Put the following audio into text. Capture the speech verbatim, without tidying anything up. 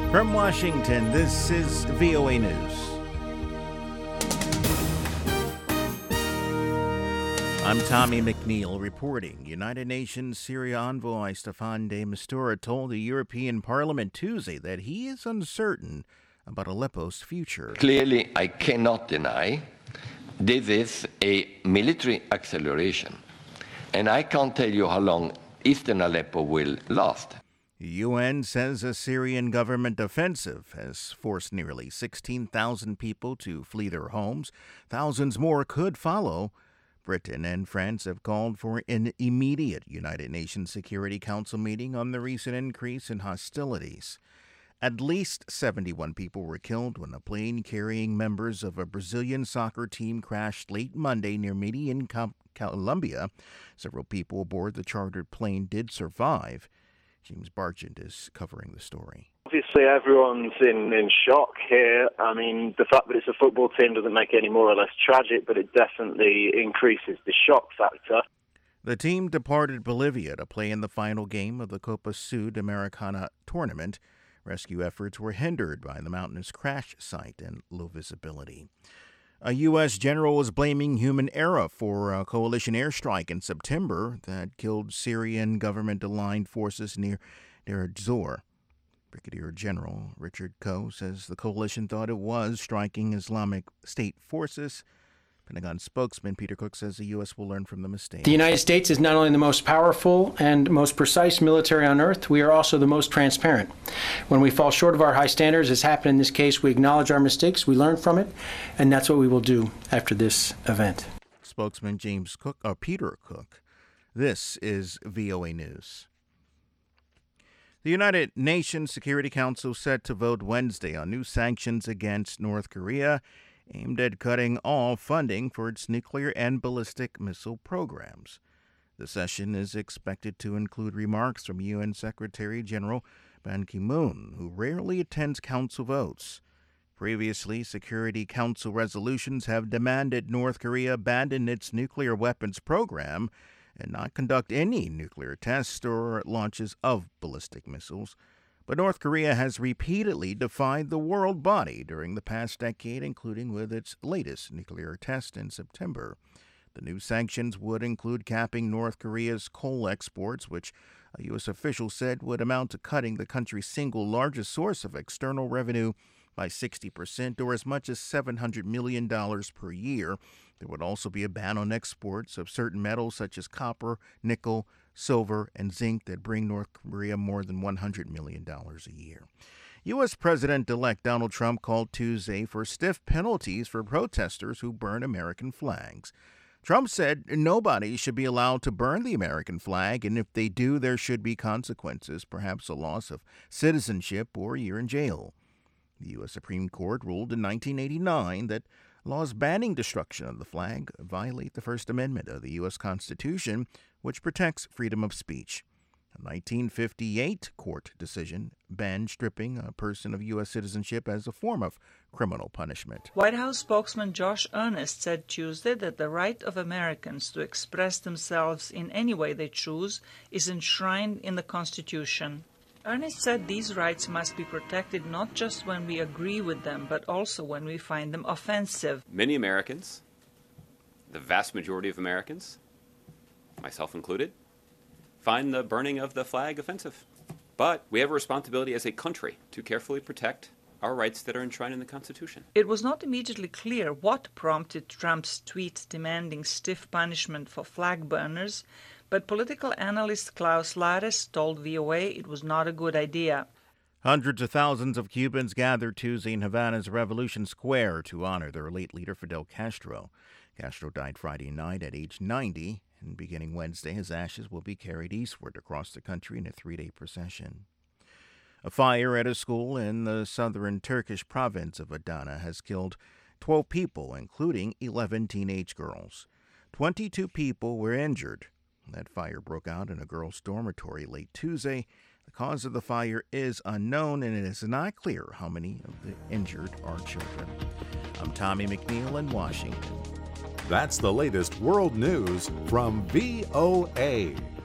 From Washington, this is V O A News. I'm Tommy McNeil reporting. United Nations Syria envoy Staffan de Mistura told the European Parliament Tuesday that he is uncertain about Aleppo's future. Clearly, I cannot deny this is a military acceleration, and I can't tell you how long eastern Aleppo will last. The U N says a Syrian government offensive has forced nearly sixteen thousand people to flee their homes. Thousands more could follow. Britain and France have called for an immediate United Nations Security Council meeting on the recent increase in hostilities. At least seventy-one people were killed when a plane carrying members of a Brazilian soccer team crashed late Monday near Medellin, Colombia. Several people aboard the chartered plane did survive. James Bargent is covering the story. Obviously, everyone's in, in shock here. I mean, the fact that it's a football team doesn't make it any more or less tragic, but it definitely increases the shock factor. The team departed Bolivia to play in the final game of the Copa Sudamericana tournament. Rescue efforts were hindered by the mountainous crash site and low visibility. A U S general was blaming human error for a coalition airstrike in September that killed Syrian government-aligned forces near Deir ez-Zor. Brigadier General Richard Coe says the coalition thought it was striking Islamic State forces. Pentagon spokesman Peter Cook says the U S will learn from the mistake. The United States is not only the most powerful and most precise military on earth, we are also the most transparent. When we fall short of our high standards, as happened in this case, we acknowledge our mistakes, we learn from it, and that's what we will do after this event. Spokesman James Cook, or Peter Cook. This is V O A News. The United Nations Security Council set to vote Wednesday on new sanctions against North Korea, aimed at cutting all funding for its nuclear and ballistic missile programs. The session is expected to include remarks from U N Secretary General Ban Ki-moon, who rarely attends council votes. Previously, Security Council resolutions have demanded North Korea abandon its nuclear weapons program and not conduct any nuclear tests or launches of ballistic missiles. But North Korea has repeatedly defied the world body during the past decade, including with its latest nuclear test in September. The new sanctions would include capping North Korea's coal exports, which a U S official said would amount to cutting the country's single largest source of external revenue by sixty percent, or as much as seven hundred million dollars per year. There would also be a ban on exports of certain metals such as copper, nickel, silver, and zinc that bring North Korea more than one hundred million dollars a year. U S. President-elect Donald Trump called Tuesday for stiff penalties for protesters who burn American flags. Trump said nobody should be allowed to burn the American flag, and if they do, there should be consequences, perhaps a loss of citizenship or a year in jail. The U S. Supreme Court ruled in nineteen eighty-nine that laws banning destruction of the flag violate the First Amendment of the U S. Constitution, which protects freedom of speech. A nineteen fifty-eight court decision banned stripping a person of U S citizenship as a form of criminal punishment. White House spokesman Josh Earnest said Tuesday that the right of Americans to express themselves in any way they choose is enshrined in the Constitution. Earnest said these rights must be protected not just when we agree with them, but also when we find them offensive. Many Americans, the vast majority of Americans, myself included, find the burning of the flag offensive. But we have a responsibility as a country to carefully protect our rights that are enshrined in the Constitution. It was not immediately clear what prompted Trump's tweet demanding stiff punishment for flag burners, but political analyst Klaus Lares told V O A it was not a good idea. Hundreds of thousands of Cubans gathered Tuesday in Havana's Revolution Square to honor their late leader Fidel Castro. Castro died Friday night at age ninety, and beginning Wednesday, his ashes will be carried eastward across the country in a three-day procession. A fire at a school in the southern Turkish province of Adana has killed twelve people, including eleven teenage girls. twenty-two people were injured. That fire broke out in a girls' dormitory late Tuesday. The cause of the fire is unknown, and it is not clear how many of the injured are children. I'm Tommy McNeil in Washington. That's the latest world news from V O A.